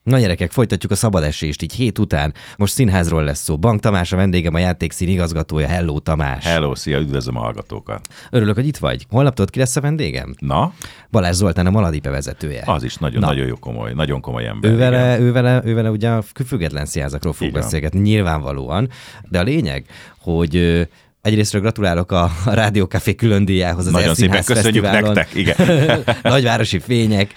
Na gyerekek, folytatjuk a szabad esést így hét után. Most színházról lesz szó. Bank Tamás a vendégem, a játékszín igazgatója. Hello, Tamás! Hello, szia, üdvözlöm a hallgatókat! Örülök, hogy itt vagy. Holnap tudod, ki lesz a vendégem? Na? Balázs Zoltán, a Maladipe vezetője. Az is nagyon jó komoly, nagyon komoly ember. Ővele ugye a független színházakról fog beszélgetni, nyilvánvalóan. De a lényeg, hogy egyrésztről gratulálok a Rádió Café külön díjához. Az nagyon szépen köszönjük nektek, igen. Nagyvárosi fények.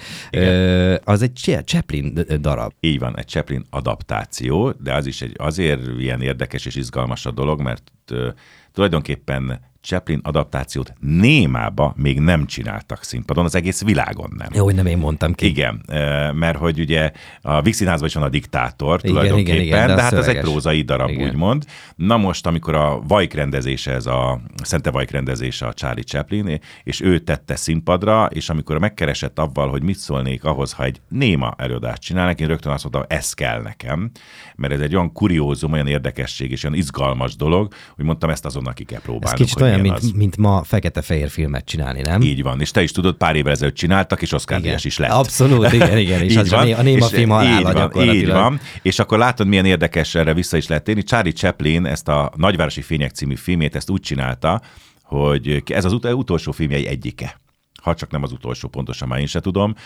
Az egy Chaplin darab. Így van, egy Chaplin adaptáció, de az is azért ilyen érdekes és izgalmas a dolog, mert tulajdonképpen Chaplin adaptációt némába még nem csináltak színpadon, az egész világon nem. Jó, hogy nem én mondtam ki. Igen, mert hogy ugye a Víg Színházban is van a diktátor tulajdonképpen, igen, de hát ez egy prózai darab, úgymond. Na most, amikor a Vajk rendezése, ez a Szente Vajk rendezése a Charlie Chaplin, és ő tette színpadra, és amikor megkeresett avval, hogy mit szólnék ahhoz, ha egy néma előadást csinálnak, én rögtön azt mondtam, ez kell nekem, mert ez egy olyan kuriózum, olyan érdekesség és olyan izgalmas dolog, hogy mondtam, ezt azonnal ki kell próbálnunk. Ez kicsit olyan, mint ma fekete-fehér filmet csinálni, nem? Így van, és te is tudod, pár évvel ezelőtt csináltak, és Oscar-díjas is lett. Abszolút, igen, és az a néma film halála gyakorlatilag. Így van, és akkor látod, milyen érdekes, erre vissza is lehet térni. Charlie Chaplin ezt a Nagyvárosi Fények című filmét, ezt úgy csinálta, hogy ez az utolsó filmjei egyike. Ha csak nem az utolsó, pontosan már én se tudom,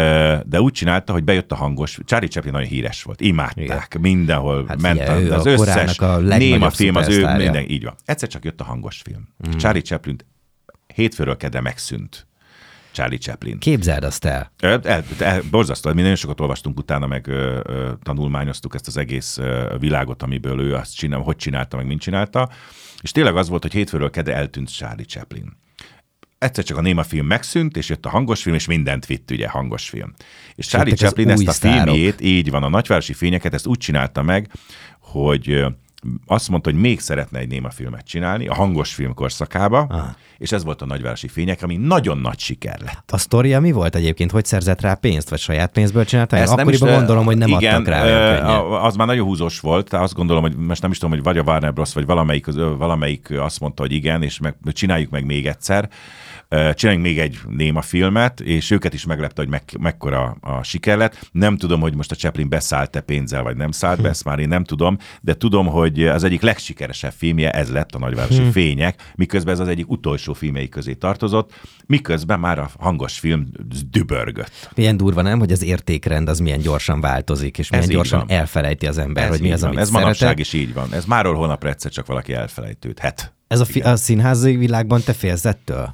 de úgy csinálta, hogy bejött a hangos, Charlie Chaplin nagyon híres volt, imádták, igen. Mindenhol hát ment az összes néma film, az ő, minden, így van. Egyszer csak jött a hangos film. Charlie Chaplin hétfőről kedre megszűnt. Charlie Chaplin. Képzeld azt el. Borzasztó, mi nagyon sokat olvastunk utána, meg tanulmányoztuk ezt az egész világot, amiből ő azt csinál, hogy csinálta, meg mint csinálta, és tényleg az volt, hogy hétfőről kedre eltűnt Charlie Chaplin. Egyszer csak a néma film megszűnt, és jött a hangos film, és mindent vitt, ugye, hangos film. És Charlie Chaplin ezt a filmjét, így van, a Nagyvárosi Fényeket, ezt úgy csinálta meg, hogy azt mondta, hogy még szeretne egy néma filmet csinálni, a hangos film korszakába, és ez volt a Nagyvárosi Fények, ami nagyon nagy siker lett. A sztoria mi volt egyébként? Hogy szerzett rá pénzt, vagy saját pénzből csinálta? Akkoriban gondolom, hogy nem adtak rá. Az már nagyon húzós volt, azt gondolom, hogy most nem is tudom, hogy vagy a Warner Bros. Vagy valamelyik azt mondta, hogy igen, és csináljuk meg még egyszer. Csináljunk még egy néma filmet, és őket is meglepte, hogy mekkora a siker lett. Nem tudom, hogy most a Chaplin beszállt-e pénzzel, vagy nem szállt be, ezt már én nem tudom, de tudom, hogy az egyik legsikeresebb filmje ez lett, a Nagyvárosi Fények, miközben ez az egyik utolsó filmjei közé tartozott, miközben már a hangos film dübörgött. Milyen durva, nem, hogy az értékrend az milyen gyorsan változik, és milyen gyorsan elfelejti az ember, hogy mi az, amit ez manapság is így van. Ez máról holnapra egyszer csak valaki elfelejtődhet. Ez a színházi világban te félsz ettől?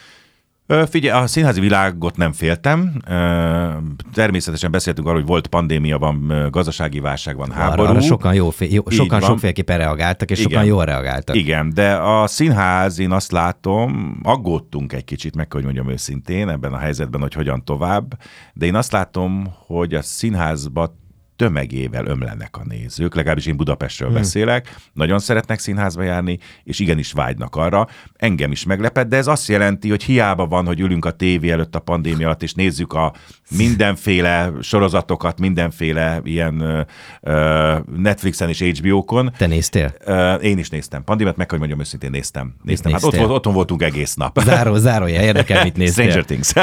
Figyelj, a színházi világot nem féltem. Természetesen beszéltünk arról, hogy volt pandémia, van gazdasági válság, van háború. Arra sokan sokféleképpen reagáltak, és sokan jól reagáltak. Igen, de a színház, én azt látom, aggódtunk egy kicsit, meg hogy mondjam őszintén ebben a helyzetben, hogy hogyan tovább, de én azt látom, hogy a színházba tömegével ömlenek a nézők, legalábbis én Budapestről beszélek, nagyon szeretnek színházba járni, és igenis vágynak arra. Engem is meglepett, de ez azt jelenti, hogy hiába van, hogy ülünk a tévé előtt a pandémia alatt, és nézzük a mindenféle sorozatokat, mindenféle ilyen Netflixen és HBO-kon. Te néztél? Én is néztem. Pandémiát meg, hogy mondjam őszintén, néztem. Hát otthon voltunk egész nap. Zárója, érdekel, mit néztél. Stranger Things.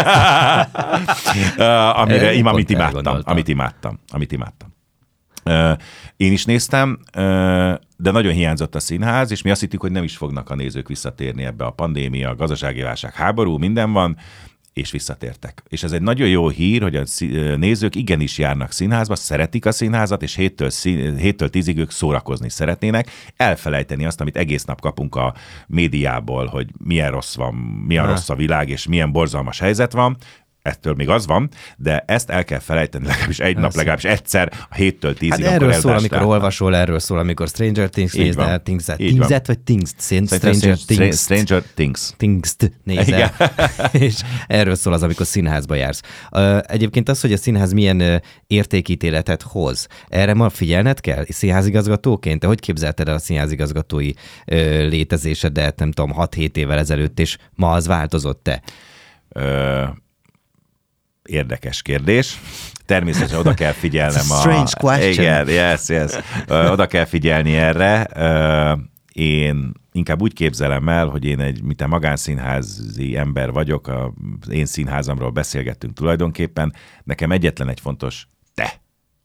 Amit imádtam. Én is néztem, de nagyon hiányzott a színház, és mi azt hittük, hogy nem is fognak a nézők visszatérni ebbe a pandémia, a gazdasági válság, háború, minden van, és visszatértek. És ez egy nagyon jó hír, hogy a nézők igenis járnak színházba, szeretik a színházat, és 7-től 10-ig ők szórakozni szeretnének, elfelejteni azt, amit egész nap kapunk a médiából, hogy milyen rossz van, milyen rossz a világ, és milyen borzalmas helyzet van. Ettől még az van, de ezt el kell felejteni legalábbis egy nap, legalábbis egyszer a 7-től 10-ig. Hát erről szól, amikor olvasol, erről szól, amikor Stranger Things nézel, Things-et vagy Stranger Things. Things-t nézel. És erről szól az, amikor színházba jársz. Egyébként az, hogy a színház milyen értékítéletet hoz, erre ma figyelned kell színházigazgatóként? Te hogy képzelted el a színházigazgatói létezésedet, nem tudom, 6-7 évvel ezelőtt, és ma az változott-e? Érdekes kérdés. Természetesen oda kell figyelnem Strange question. Igen, yes. Oda kell figyelni erre. Én inkább úgy képzelem el, hogy én egy magánszínházi ember vagyok, az én színházamról beszélgettünk tulajdonképpen. Nekem egyetlen egy fontos, te,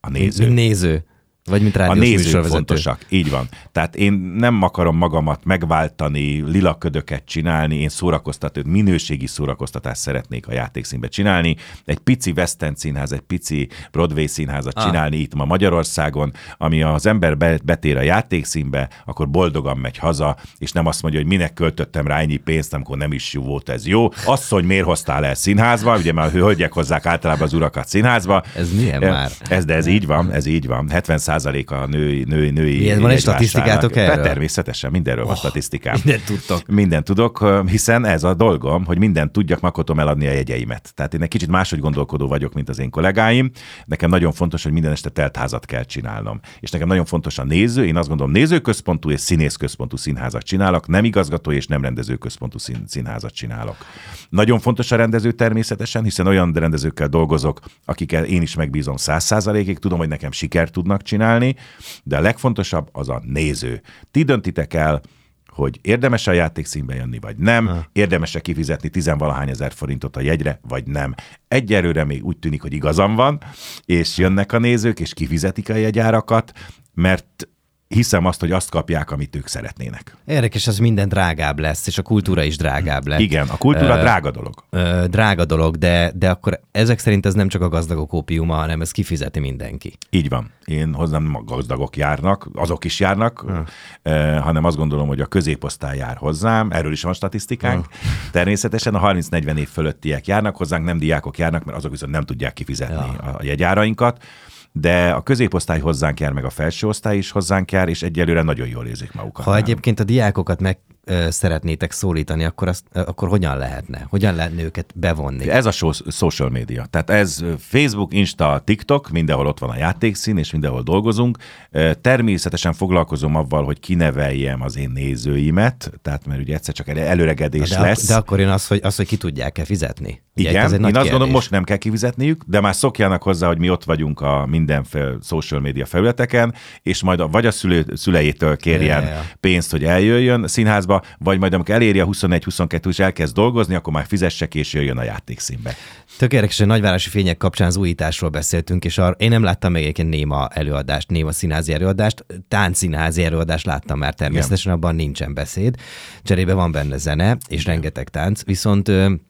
A néző. Mint néző. Vagy mint rádiós műsorvezető. A nézők fontosak, így van. Tehát én nem akarom magamat megváltani, lilaködöket csinálni, én minőségi szórakoztatást szeretnék a játékszínbe csinálni. Egy pici West End színház, egy pici Broadway színházat csinálni itt ma Magyarországon, ami az ember betér a játékszínbe, akkor boldogan megy haza, és nem azt mondja, hogy minek költöttem rá ennyi pénzt, amikor nem is jó volt ez jó. Asszony, miért hoztál el színházba? Ugye már hölgyek hozzák általában az urakat színházba. Ez milyen már? Ez így van, ez így van. 70% a női ilyen van egy statisztikátok erről? Természetesen, mindenről van statisztikám. Mindent tudtok. Mindent tudok, hiszen ez a dolgom, hogy mindent tudjak, akkor tudom eladni a jegyeimet. Tehát én egy kicsit máshogy gondolkodó vagyok, mint az én kollégáim. Nekem nagyon fontos, hogy minden este teltházat kell csinálnom. És nekem nagyon fontos a néző. Én azt gondolom, nézőközpontú és színészközpontú színházat csinálok, nem igazgató és nem rendezőközpontú színházat csinálok. Nagyon fontos a rendező természetesen, hiszen olyan rendezőkkel dolgozok, akikkel én is megbízom 100%-ig, tudom, hogy nekem sikert tudnak csinálni, de a legfontosabb az a néző. Ti döntitek el, hogy érdemes a játékszínbe jönni, vagy nem, érdemes-e kifizetni 10-valahány ezer forintot a jegyre, vagy nem. Egyelőre még úgy tűnik, hogy igazam van, és jönnek a nézők, és kifizetik a jegyárakat, mert hiszem azt, hogy azt kapják, amit ők szeretnének. Érdekes, az minden drágább lesz, és a kultúra is drágább lesz. Igen, a kultúra drága dolog. Drága dolog, de akkor ezek szerint ez nem csak a gazdagok ópiuma, hanem ez kifizeti mindenki. Így van. Én hozzám a gazdagok járnak, azok is járnak, hanem azt gondolom, hogy a középosztály jár hozzám, erről is van statisztikánk. Természetesen a 30-40 év fölöttiek járnak hozzánk, nem diákok járnak, mert azok viszont nem tudják kifizetni a jegyárainkat. De a középosztály hozzánk jár, meg a felső osztály is hozzánk jár, és egyelőre nagyon jól érzik magukat. Ha egyébként a diákokat meg szeretnétek szólítani, akkor hogyan lehetne? Hogyan lehetne őket bevonni? Ez a social media. Tehát ez Facebook, Insta, TikTok, mindenhol ott van a játékszín, és mindenhol dolgozunk. Természetesen foglalkozom avval, hogy kineveljem az én nézőimet, tehát mert ugye egyszer csak előregedés lesz. De akkor jön az, hogy ki tudják-e fizetni? Ugye, igen, én azt gondolom, most nem kell kifizetniük, de már szokjanak hozzá, hogy mi ott vagyunk a mindenféle social media felületeken, és majd vagy a szülejétől kérjen pénzt, hogy eljöjjön színházba, vagy majd amikor eléri a 21-22 és elkezd dolgozni, akkor már fizessek és jöjjön a játékszínbe. Tök érdekes, hogy Nagyvárosi Fények kapcsán az újításról beszéltünk, és én nem láttam még egy néma előadást, néma színházi előadást, táncszínházi előadást láttam már természetesen, abban nincsen beszéd. Cserébe van benne zene, és rengeteg tánc, viszont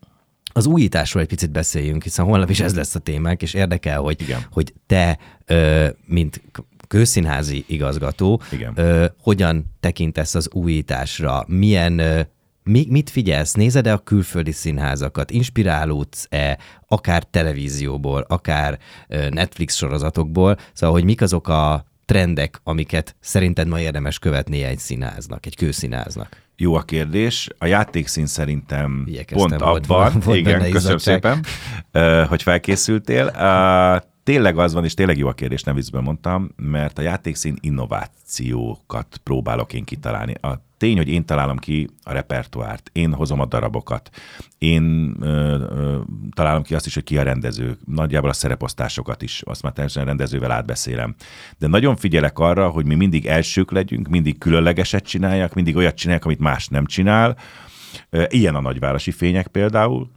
az újításról egy picit beszéljünk, hiszen holnap is ez lesz a témánk, és érdekel, hogy te, mint közszínházi igazgató, hogyan tekintesz az újításra, mit figyelsz, nézed-e a külföldi színházakat, inspirálódsz-e, akár televízióból, akár Netflix sorozatokból, szóval, hogy mik azok a trendek, amiket szerinted ma érdemes követnie egy színháznak, egy kőszínháznak? Jó a kérdés. A játékszín szerintem pont abban, igen, köszönöm szépen, hogy felkészültél. Tényleg az van, és tényleg jó a kérdés, nem viccből mondtam, mert a játékszín innovációkat próbálok én kitalálni. A tény, hogy én találom ki a repertoárt, én hozom a darabokat, én találom ki azt is, hogy ki a rendező, nagyjából a szereposztásokat is, azt már természetesen rendezővel átbeszélem. De nagyon figyelek arra, hogy mi mindig elsők legyünk, mindig különlegeset csináljak, mindig olyat csinálják, amit más nem csinál. Ilyen a Nagyvárosi Fények például.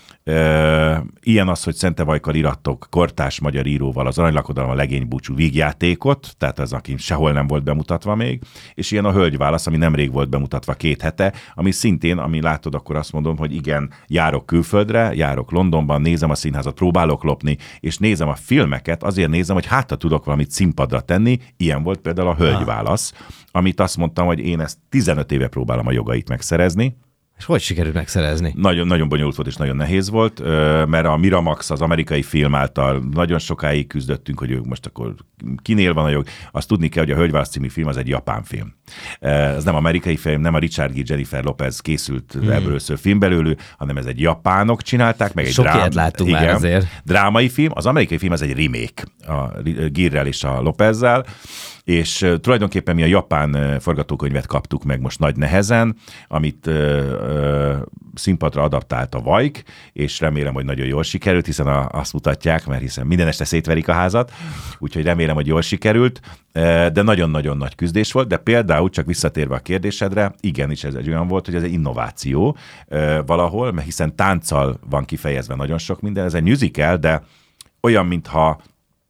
Ilyen az, hogy Szentevajkal irattok kortárs magyar íróval az Aranylakodalom a legénybúcsú vígjátékot, tehát az, aki sehol nem volt bemutatva még, és ilyen a Hölgyválasz, ami nemrég volt bemutatva 2 hete, ami szintén, ami látod, akkor azt mondom, hogy igen, járok külföldre, járok Londonban, nézem a színházat, próbálok lopni, és nézem a filmeket, azért nézem, hogy hát tudok valamit színpadra tenni, ilyen volt például a Hölgyválasz, amit azt mondtam, hogy én ezt 15 éve próbálom a jogait megszerezni. És hogy sikerült megszerezni? Nagyon, nagyon bonyolult volt és nagyon nehéz volt, mert a Miramax, az amerikai film által nagyon sokáig küzdöttünk, hogy ők most akkor kinél van a jog. Azt tudni kell, hogy a Hölgyválasz című film az egy japán film. Ez nem amerikai film, nem a Richard Gere, Jennifer Lopez készült ebből először film belőlük, hanem ez egy japánok csinálták, meg egy sok ilyet láttunk már azért. Drámai film. Az amerikai film az egy remake a Gere-rel és a Lopezzel, és tulajdonképpen mi a japán forgatókönyvet kaptuk meg most nagy nehezen, amit színpadra adaptált a Vajk, és remélem, hogy nagyon jól sikerült, hiszen azt mutatják, mert hiszen minden este szétverik a házat, úgyhogy remélem, hogy jól sikerült, de nagyon-nagyon nagy küzdés volt, de például csak visszatérve a kérdésedre, igenis ez egy olyan volt, hogy ez egy innováció valahol, mert hiszen tánccal van kifejezve nagyon sok minden, ez egy musical, de olyan, mintha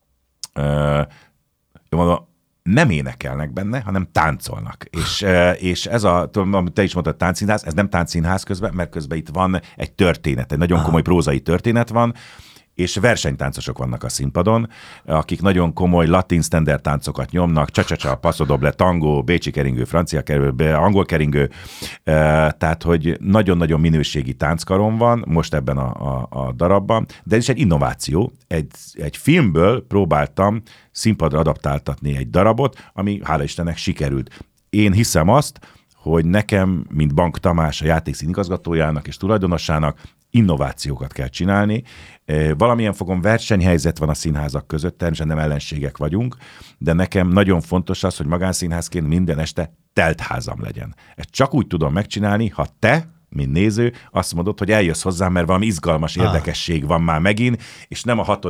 nem énekelnek benne, hanem táncolnak. És ez amit te is mondtad, táncszínház, ez nem táncszínház közben, mert közben itt van egy történet, egy nagyon komoly prózai történet van, és versenytáncosok vannak a színpadon, akik nagyon komoly latin standard táncokat nyomnak, csa-csa-csa, paso doble, tango, bécsi keringő, francia keringő, angol keringő, tehát, hogy nagyon-nagyon minőségi tánckaron van most ebben a darabban, de ez is egy innováció. Egy filmből próbáltam színpadra adaptáltatni egy darabot, ami hála Istennek sikerült. Én hiszem azt, hogy nekem, mint Bank Tamás, a játékszín igazgatójának és tulajdonosának innovációkat kell csinálni. Valamilyen fogon versenyhelyzet van a színházak között, természetesen nem ellenségek vagyunk, de nekem nagyon fontos az, hogy magánszínházként minden este teltházam legyen. Ezt csak úgy tudom megcsinálni, ha te, mint néző, azt mondod, hogy eljössz hozzám, mert valami izgalmas érdekesség van már megint, és nem a 6.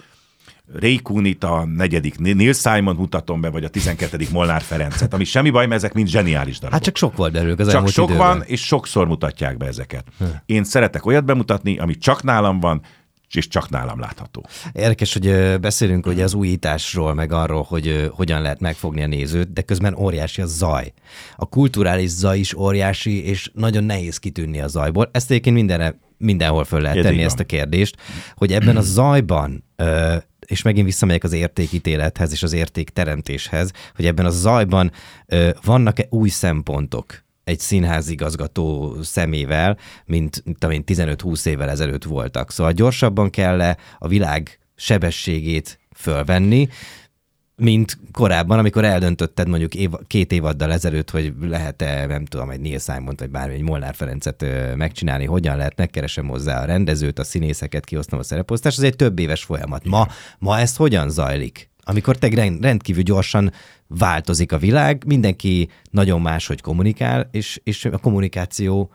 Ray Cooney-t, a 4. Neil Simon mutatom be, vagy a 12. Molnár Ferencet, ami semmi baj, mert ezek mind zseniális darabok. Hát csak sok volt belőlük az elmúlt időben. Csak sok van, és sokszor mutatják be ezeket. Én szeretek olyat bemutatni, ami csak nálam van, és csak nálam látható. Érdekes, hogy beszélünk ugye az újításról, meg arról, hogy hogyan lehet megfogni a nézőt, de közben óriási a zaj. A kulturális zaj is óriási, és nagyon nehéz kitűnni a zajból. Ezt egyébként mindenhol föl lehet tenni ezt a kérdést, hogy ebben a zajban, és megint visszamegyek az értékítélethez és az értékteremtéshez, hogy ebben a zajban vannak-e új szempontok egy színházigazgató szemével, mint 15-20 évvel ezelőtt voltak. Szóval gyorsabban kell a világ sebességét fölvenni, mint korábban, amikor eldöntötted mondjuk 2 évaddal ezelőtt, hogy lehet-e, nem tudom, egy Neil Simont, vagy bármi, egy Molnár Ferencet megcsinálni, hogyan lehet, megkeresem hozzá a rendezőt, a színészeket, kiosztom a szereposztást, ez egy több éves folyamat. Ma ez hogyan zajlik? Amikor rendkívül gyorsan változik a világ, mindenki nagyon máshogy kommunikál, és a kommunikáció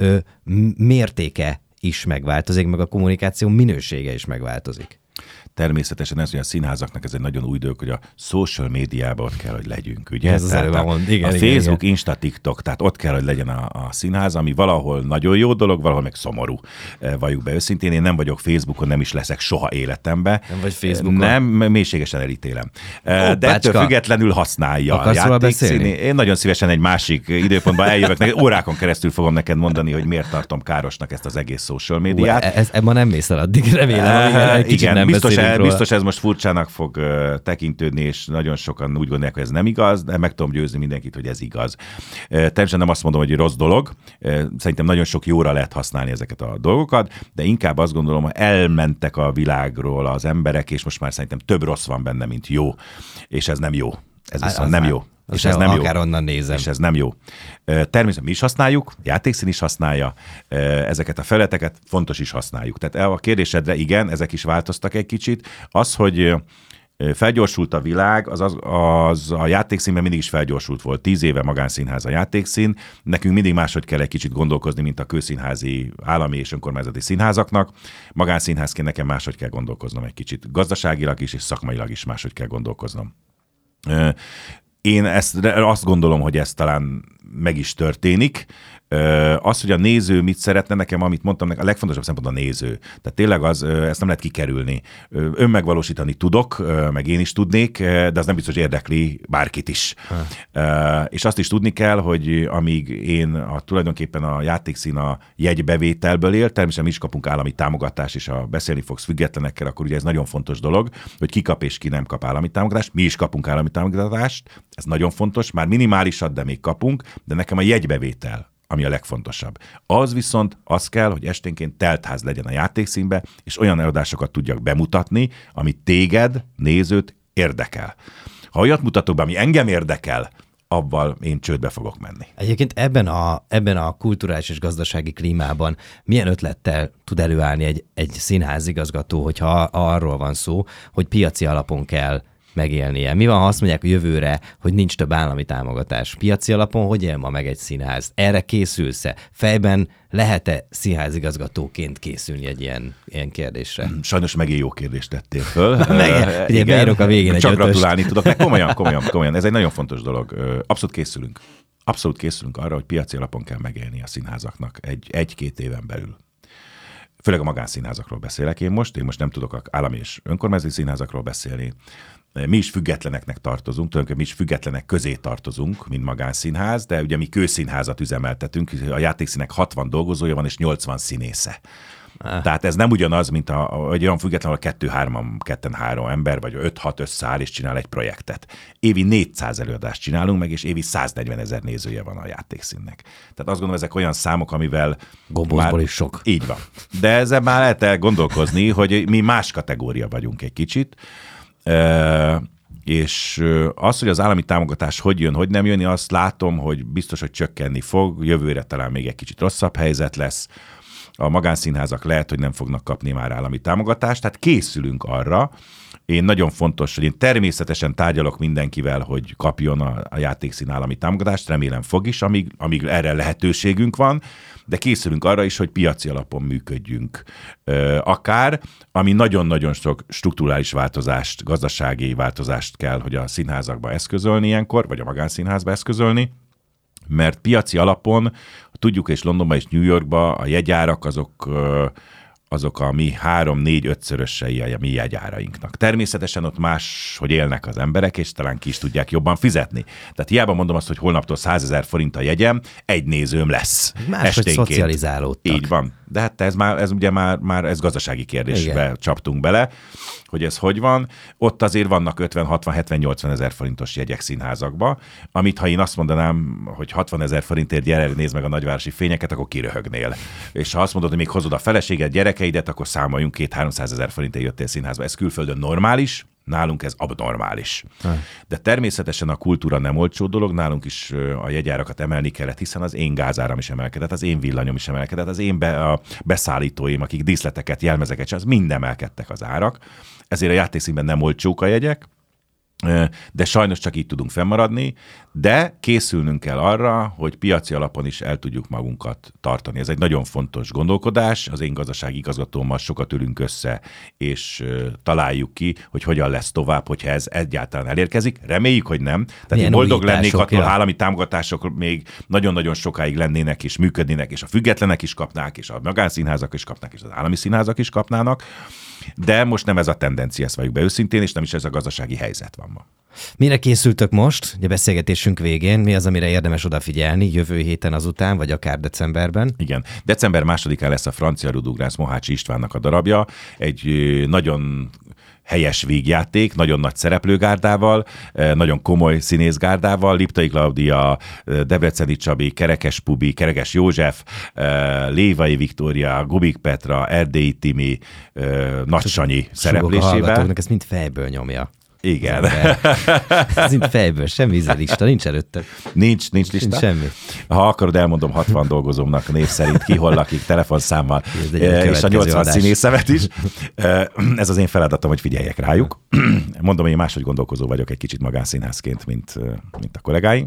mértéke is megváltozik, meg a kommunikáció minősége is megváltozik. Természetesen ez, hogy a színházaknak ez egy nagyon új dolog, hogy a social médiában ott kell, hogy legyünk. Ugye? Ez az előbb igen, a Facebook, igen. Insta, TikTok, tehát ott kell, hogy legyen a színház, ami valahol nagyon jó dolog, valahol meg szomorú. Valljuk be őszintén, én nem vagyok Facebookon, nem is leszek soha életemben. Nem vagy Facebookon? Nem, mélységesen elítélem. De ettől függetlenül használja a játékszín. Én nagyon szívesen egy másik időpontban eljövök, órákon keresztül fogom neked mondani, hogy miért tartom károsnak ezt az egész social médiát. Ma nem mész el addig, remélem. Igen, biztos ez most furcsának fog tekintődni, és nagyon sokan úgy gondolják, hogy ez nem igaz, de meg tudom győzni mindenkit, hogy ez igaz. Természetesen nem azt mondom, hogy rossz dolog. Szerintem nagyon sok jóra lehet használni ezeket a dolgokat, de inkább azt gondolom, hogy elmentek a világról az emberek, és most már szerintem több rossz van benne, mint jó. És ez nem jó. Ez viszont nem jó. És ez nem jó. Akár onnan nézem. És ez nem jó. Természetesen mi is használjuk, a játékszín is használja, ezeket a felületeket fontos is használjuk. Tehát a kérdésedre igen, ezek is változtak egy kicsit. Az, hogy felgyorsult a világ, az a játékszínben mindig is felgyorsult volt. 10 éve magánszínház a játékszín. Nekünk mindig máshogy kell egy kicsit gondolkozni, mint a kőszínházi állami és önkormányzati színházaknak. Magánszínházként nekem máshogy kell gondolkoznom egy kicsit. Gazdaságilag is és szakmailag is máshogy kell gondolkoznom. Én azt gondolom, hogy ez talán meg is történik. Az, hogy a néző mit szeretne, nekem, amit mondtam, a legfontosabb szempont a néző. Tehát tényleg ezt nem lehet kikerülni. Önmegvalósítani tudok, meg én is tudnék, de az nem biztos, hogy érdekli bárkit is. És azt is tudni kell, hogy amíg én tulajdonképpen a játékszín a jegybevételből él, természetesen mi is kapunk állami támogatást, és ha beszélni fogsz függetlenekkel, akkor ugye ez nagyon fontos dolog, hogy ki kap és ki nem kap állami támogatást. Mi is kapunk állami támogatást, ez nagyon fontos, már minimálisat, de még kapunk, de nekem a jegybevétel, ami a legfontosabb. Az viszont az kell, hogy esténként teltház legyen a játékszínbe, és olyan előadásokat tudjak bemutatni, ami téged, nézőt érdekel. Ha olyat mutatok be, ami engem érdekel, avval én csődbe fogok menni. Egyébként ebben a kulturális és gazdasági klímában milyen ötlettel tud előállni egy színházigazgató, hogyha arról van szó, hogy piaci alapon kell megélnie? Mi van, ha azt mondják jövőre, hogy nincs több állami támogatás? Piaci alapon hogy él ma meg egy színház? Erre készülsz-e? Fejben lehet-e színházigazgatóként készülni egy ilyen kérdésre? Sajnos megint jó kérdést tettél föl. Ugye beírok a végén egy csak gratulálni tudok. Meg komolyan. Ez egy nagyon fontos dolog. Abszolút készülünk. Abszolút készülünk arra, hogy piaci alapon kell megélni a színházaknak egy-két éven belül. Főleg a magánszínházakról beszélek én most nem tudok állami és önkormányzati színházakról beszélni. mi is függetleneknek tartozunk, tulajdonképpen mi is függetlenek közé tartozunk, mint magánszínház, de ugye mi kőszínházat üzemeltetünk, a játékszínek 60 dolgozója van és 80 színésze. Tehát ez nem ugyanaz, mint egy olyan független, ahol 2-3 ember, vagy 5-6 összeáll és csinál egy projektet. Évi 400 előadást csinálunk meg, és évi 140 000 nézője van a játékszínnek. Tehát azt gondolom, ezek olyan számok, amivel gombózból is sok. Így van. De ezzel már lehet elgondolkozni, hogy mi más kategória vagyunk egy kicsit. És az, hogy az állami támogatás hogy jön, hogy nem jön, én azt látom, hogy biztos, hogy csökkenni fog, jövőre talán még egy kicsit rosszabb helyzet lesz. A magánszínházak lehet, hogy nem fognak kapni már állami támogatást, tehát készülünk arra. Én nagyon fontos, hogy én természetesen tárgyalok mindenkivel, hogy kapjon a játékszín állami támogatást, remélem fog is, amíg erre lehetőségünk van, de készülünk arra is, hogy piaci alapon működjünk. Akár, ami nagyon-nagyon sok strukturális változást, gazdasági változást kell, hogy a színházakba eszközölni ilyenkor, vagy a magánszínházba eszközölni, mert piaci alapon, tudjuk, és Londonban és New Yorkban a jegyárak azok a mi 3-4-5-szörösei a mi jegyárainknak. Természetesen ott más, hogy élnek az emberek, és talán ki is tudják jobban fizetni. Tehát hiába mondom azt, hogy holnaptól 100 000 forint a jegyem, egy nézőm lesz. Máshogy szocializálódtak. Így van. De hát ez ugye már ez gazdasági kérdésbe csaptunk bele, hogy ez hogy van. Ott azért vannak 50, 60, 70, 80 000 forintos jegyek színházakba, amit ha én azt mondanám, hogy 60 000 forintért gyere, nézd meg a nagyvárosi fényeket, akkor kiröhögnél. És ha azt mondod, hogy még hozod a feleséget, gyerekeidet, akkor számoljunk 200-300 000 forintért jöttél színházba. Ez külföldön normális, nálunk ez abnormális. De természetesen a kultúra nem olcsó dolog, nálunk is a jegyárakat emelni kellett, hiszen az én gázáram is emelkedett, az én villanyom is emelkedett, az én beszállítóim, akik díszleteket, jelmezeket, az mind emelkedtek az árak. Ezért a játékszínben nem olcsók a jegyek, de sajnos csak így tudunk fennmaradni, de készülnünk kell arra, hogy piaci alapon is el tudjuk magunkat tartani. Ez egy nagyon fontos gondolkodás, az én gazdasági igazgatómmal sokat ülünk össze, és találjuk ki, hogy hogyan lesz tovább, hogyha ez egyáltalán elérkezik. Reméljük, hogy nem. Tehát én boldog lennék, ha állami támogatások még nagyon-nagyon sokáig lennének és működnének, és a függetlenek is kapnák, és a magánszínházak is kapnák, és az állami színházak is kapnának. De most nem ez a tendencia, ezt valljuk be őszintén, és nem is ez a gazdasági helyzet van ma. Mire készültök most, a beszélgetésünk végén? Mi az, amire érdemes odafigyelni jövő héten azután, vagy akár decemberben? Igen. December 2-án lesz a francia Rudolf Mohácsi Istvánnak a darabja. Egy nagyon helyes vígjáték, nagyon nagy szereplőgárdával, nagyon komoly színészgárdával, Liptai Klaudia, Debreceni Csabi, Kerekes Pubi, Kerekes József, Lévai Viktória, Gubik Petra, Erdélyi Timi, Nagy Sanyi szereplésével. Ezt mind fejből nyomja. Igen. Ez mind fejből, semmi lista, nincs előtte. Nincs lista? Semmi. Ha akarod, elmondom 60 dolgozómnak név szerint ki hol lakik, telefonszámmal, és a 80 színészemet is. Ez az én feladatom, hogy figyeljek rájuk. Mondom, én máshogy gondolkozó vagyok egy kicsit magánszínházként, mint a kollégáim.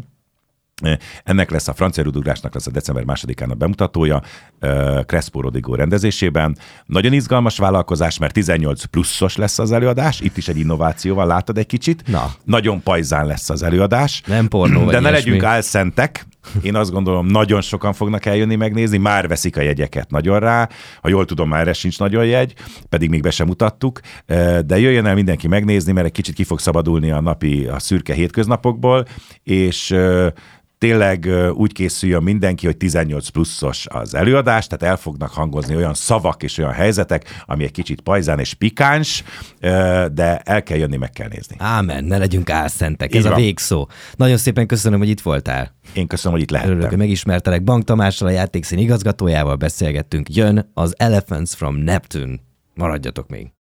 Ennek lesz a francia Rudugrásnak lesz a december 2-án a bemutatója, Crespo Rodrigo rendezésében. Nagyon izgalmas vállalkozás, mert 18 pluszos lesz az előadás, itt is egy innovációval látod egy kicsit. Na. Nagyon pajzán lesz az előadás. Nem pornó vagy de ne legyünk álszentek. Én azt gondolom, nagyon sokan fognak eljönni megnézni, már veszik a jegyeket nagyon rá. Ha jól tudom, már erre sincs nagyon jegy, pedig még be sem mutattuk. De jöjjön el mindenki megnézni, mert egy kicsit ki fog szabadulni a szürke hétköznapokból, és tényleg úgy készüljön mindenki, hogy 18 pluszos az előadás, tehát el fognak hangozni olyan szavak és olyan helyzetek, ami egy kicsit pajzán és pikáns, de el kell jönni, meg kell nézni. Ámen, ne legyünk álszentek, ez a végszó. Nagyon szépen köszönöm, hogy itt voltál. Én köszönöm, hogy itt lehettem. Örülök, hogy megismertelek. Bank Tamással, a játékszín igazgatójával beszélgettünk. Jön az Elephants from Neptune. Maradjatok még.